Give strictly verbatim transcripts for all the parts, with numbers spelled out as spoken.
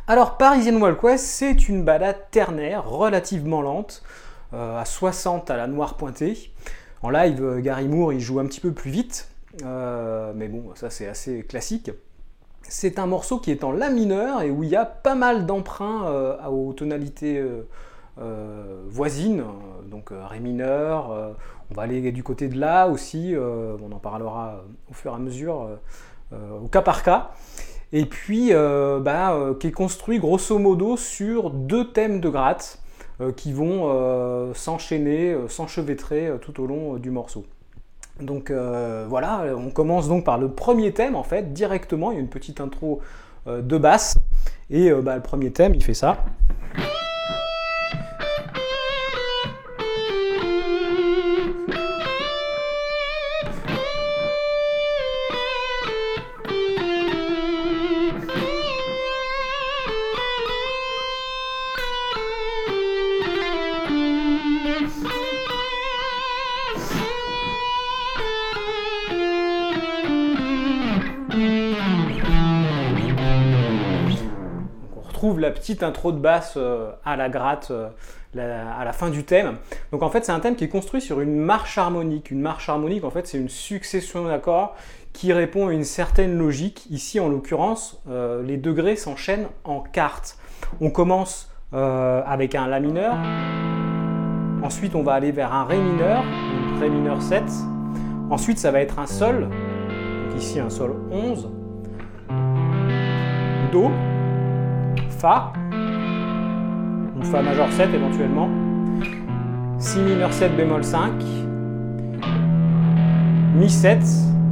Alors, Parisian Walk West, c'est une balade ternaire, relativement lente, euh, à soixante à la noire pointée. En live, Gary Moore, il joue un petit peu plus vite, euh, mais bon, ça c'est assez classique. C'est un morceau qui est en la mineur et où il y a pas mal d'emprunts euh, aux tonalités euh, euh, voisines, donc euh, ré mineur, euh, on va aller du côté de la aussi, euh, on en parlera au fur et à mesure, euh, euh, au cas par cas. Et puis euh, bah, euh, qui est construit grosso modo sur deux thèmes de gratte euh, qui vont euh, s'enchaîner, euh, s'enchevêtrer euh, tout au long euh, du morceau. Donc euh, voilà, on commence donc par le premier thème en fait, directement, il y a une petite intro euh, de basse, et euh, bah, le premier thème il fait ça. Trouve la petite intro de basse euh, à la gratte euh, la, à la fin du thème. Donc en fait c'est un thème qui est construit sur une marche harmonique. Une marche harmonique en fait c'est une succession d'accords qui répond à une certaine logique. Ici en l'occurrence euh, les degrés s'enchaînent en quartes. On commence euh, avec un la mineur, ensuite on va aller vers un ré mineur, un ré mineur sept, ensuite ça va être un sol, donc ici un sol onze, do, Fa, ou Fa majeur sept éventuellement, Si mineur sept bémol cinq, Mi sept,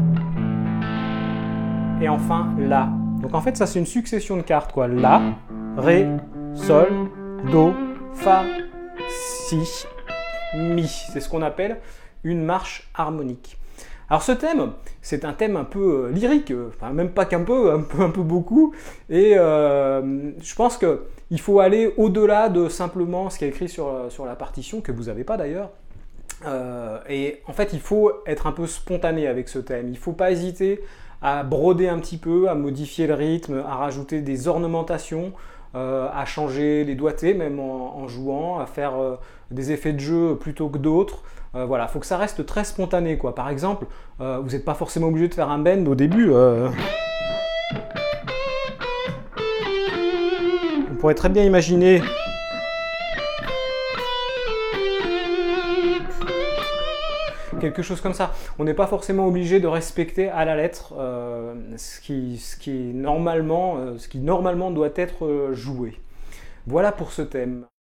et enfin La. Donc en fait ça c'est une succession de quartes quoi. La, Ré, Sol, Do, Fa, Si, Mi. C'est ce qu'on appelle une marche harmonique. Alors ce thème, c'est un thème un peu euh, lyrique, euh, enfin même pas qu'un peu, un peu, un peu beaucoup, et euh, je pense qu'il faut aller au-delà de simplement ce qui est écrit sur, sur la partition, que vous n'avez pas d'ailleurs, euh, et en fait il faut être un peu spontané avec ce thème, il ne faut pas hésiter à broder un petit peu, à modifier le rythme, à rajouter des ornementations, euh, à changer les doigtés même en, en jouant, à faire euh, des effets de jeu plutôt que d'autres. Euh, voilà, il faut que ça reste très spontané quoi. Par exemple, euh, vous n'êtes pas forcément obligé de faire un bend au début. Euh... On pourrait très bien imaginer quelque chose comme ça. On n'est pas forcément obligé de respecter à la lettre euh, ce, qui, ce, qui normalement, euh, ce qui normalement doit être joué. Voilà pour ce thème.